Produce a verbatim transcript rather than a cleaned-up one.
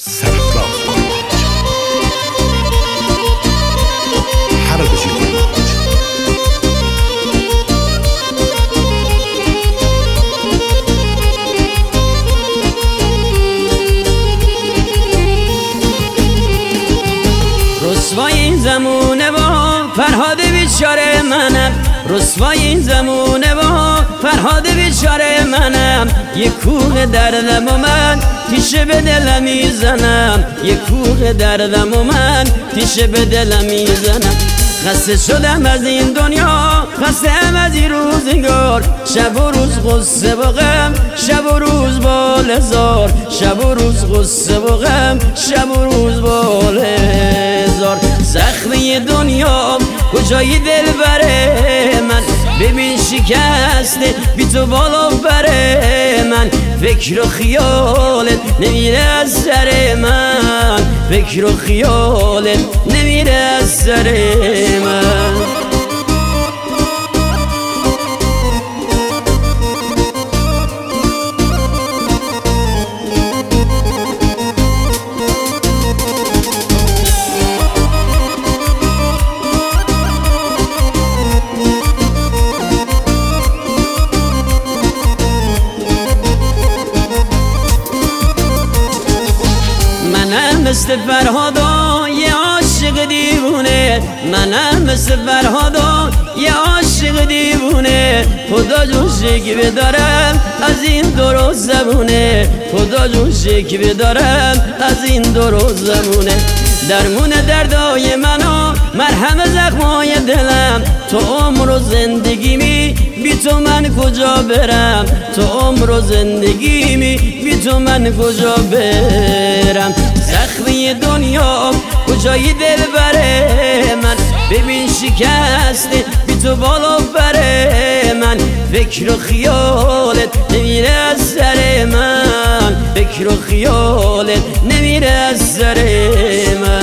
سرفراز حرب رسوای این زمونه و فرهاد بیچاره منم، رسوای این زمونه و فرهاد بیچاره منم. یه کوه دردم و من تیشه به دلم میزنم، یه کوه دردم و من تیشه به دلم میزنم. خسته شدم از این دنیا، خسته ام از این روزگار، شب و روز غصه و غم، شب و روز بال زار، شب و روز غصه و غم، شب و روز بال زار. زخمی دنیا کجای دل بره من، ببین شکسته بی تو بالا بره من. فکر و خیالت نمیره از سر من، فکر و خیالت نمیره از سر من. منم مثل فرهادا یه عاشق دیوونه، منم مثل فرهادا یه عاشق دیوونه. خدا جون شکوه دارم از این درو زبونه، خدا جون شکوه دارم از این درو زبونه. درمون دردای منو مرهم زخمای دلم، تو عمر و زندگیمی بی تو من کجا برم، تو عمر و زندگیمی بی تو من کجا برم. زخمی دنیا کجای دل بره من، ببین شکسته بی تو بالا بره من. فکر و خیالت نمیره از سر من، فکر و خیالت نمیره از سر من.